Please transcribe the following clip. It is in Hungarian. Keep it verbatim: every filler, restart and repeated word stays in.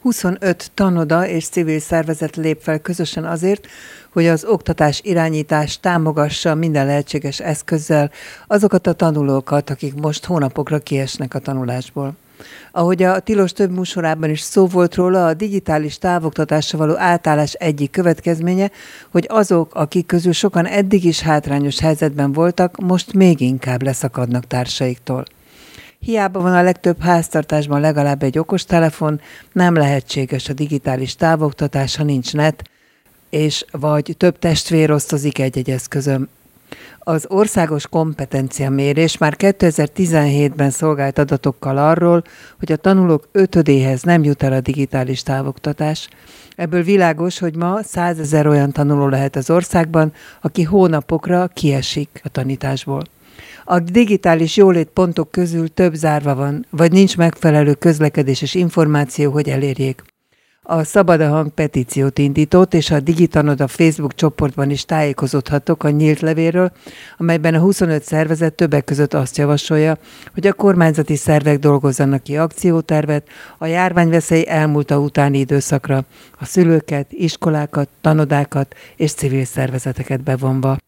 huszonöt tanoda és civil szervezet lép fel közösen azért, hogy az oktatás irányítás támogassa minden lehetséges eszközzel azokat a tanulókat, akik most hónapokra kiesnek a tanulásból. Ahogy a Tilos több műsorában is szó volt róla, a digitális távoktatásra való átállás egyik következménye, hogy azok, akik közül sokan eddig is hátrányos helyzetben voltak, most még inkább leszakadnak társaiktól. Hiába van a legtöbb háztartásban legalább egy okostelefon, nem lehetséges a digitális távoktatás, ha nincs net, és vagy több testvér osztozik egy-egy eszközön. Az országos kompetenciamérés már kétezer-tizenhétben szolgált adatokkal arról, hogy a tanulók ötödéhez nem jut el a digitális távoktatás. Ebből világos, hogy ma százezer olyan tanuló lehet az országban, aki hónapokra kiesik a tanításból. A digitális jólét-pontok közül több zárva van, vagy nincs megfelelő közlekedés és információ, hogy elérjék. A Szabad a Hang petíciót indított, és a Digitanoda Facebook csoportban is tájékozódhatok a nyílt levélről, amelyben a huszonöt szervezet többek között azt javasolja, hogy a kormányzati szervek dolgozzanak ki akciótervet a járványveszély elmúlta utáni időszakra, a szülőket, iskolákat, tanodákat és civil szervezeteket bevonva.